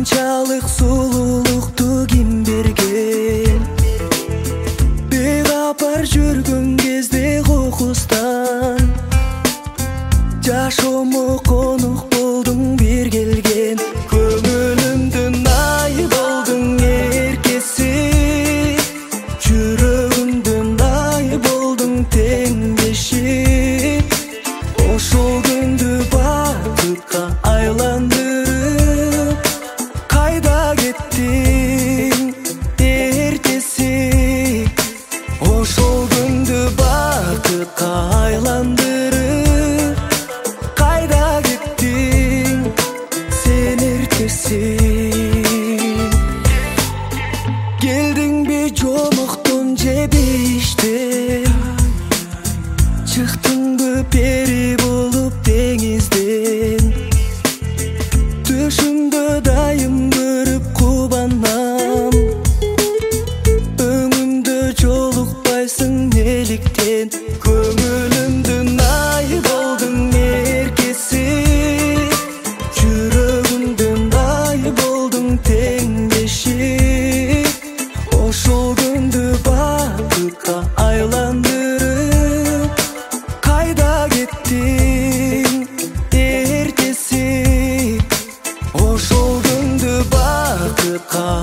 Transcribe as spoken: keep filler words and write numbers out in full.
Канчалык сулуулукту ким берген? Бейгапар жүргөн кезде кокустан жашоомо конук болдуң бир келген. Көңүлүмдүн айы болдуң эркеси, жүрөгүмдүн айы болдуң теңдеши. Ошол күндү бакытка айландырып кайда кеттиң эртеси? Ошол күндү бакытка айландырып кайда кеттиң сен эртеси? Келдиңби жомоктон же бейиштен? Чыктыңбы пери болуп деңизден? Түшүмдө дайым көрүп кубанам, өңүмдө жолукпайсың неликтен? Көңүлүмдүн айы болдуң эркеси, жүрөгүмдүн айы болдуң теңдеши. Ошол күндү бакытка айландырып кайда кеттиң эртеси? Ошол күндү бакытка